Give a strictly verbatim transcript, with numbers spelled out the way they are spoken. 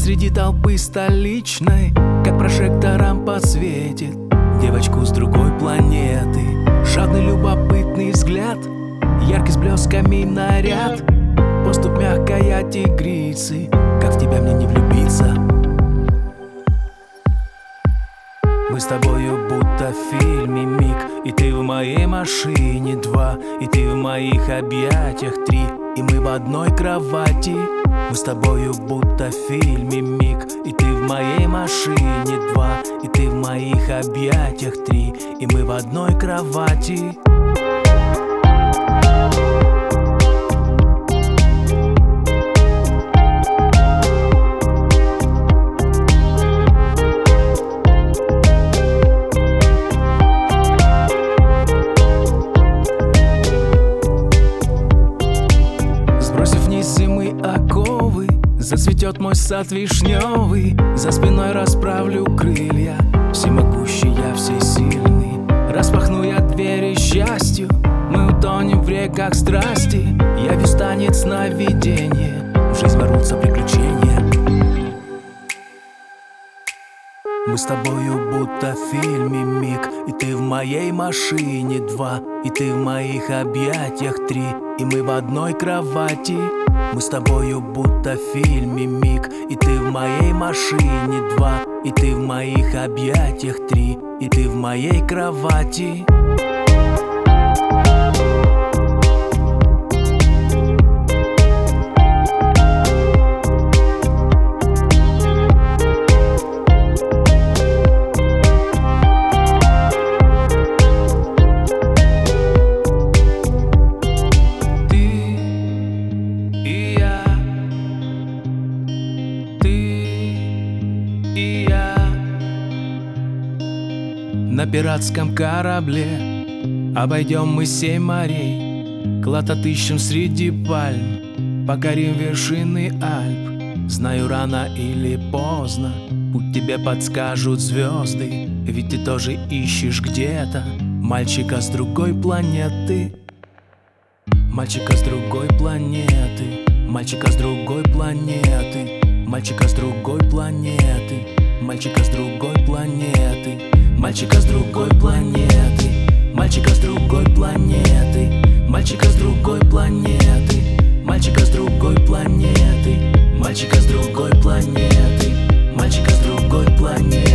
посреди толпы столичной, как прожектором подсветит девочку с другой планеты. Жадный любопытный взгляд, яркий с блесками наряд, поступь мягкая тигрицы, как в тебя мне не влюбиться. Мы с тобою будто в фильме миг, и ты в моей машине два, и ты в моих объятиях три, и мы в одной кровати. Мы с тобою будто в фильме миг, и ты в моей машине два, и ты в моих объятиях три, и мы в одной кровати. Сбросив вниз зимы оковы, зацветет мой сад вишневый. За спиной расправлю крылья, всемогущий я, всесильный. Распахну я двери счастью, мы утонем в реках страсти. Явись танец сновидения, в жизнь ворвутся приключения. Мы с тобою будто в фильме миг, и ты в моей машине два, и ты в моих объятиях три, и мы в одной кровати. Мы с тобою будто в фильме миг, и ты в моей машине два, и ты в моих объятиях три, и ты в моей кровати. И я на пиратском корабле обойдем мы семь морей, клад отыщем среди пальм, покорим вершины Альп. Знаю, рано или поздно путь тебе подскажут звезды, ведь ты тоже ищешь где-то мальчика с другой планеты. Мальчика с другой планеты, мальчика с другой планеты, мальчика с другой планеты, мальчика с другой планеты, мальчика с другой планеты, мальчика с другой планеты, мальчика с другой планеты, мальчика с другой планеты, мальчика с другой планеты, мальчика с другой планеты.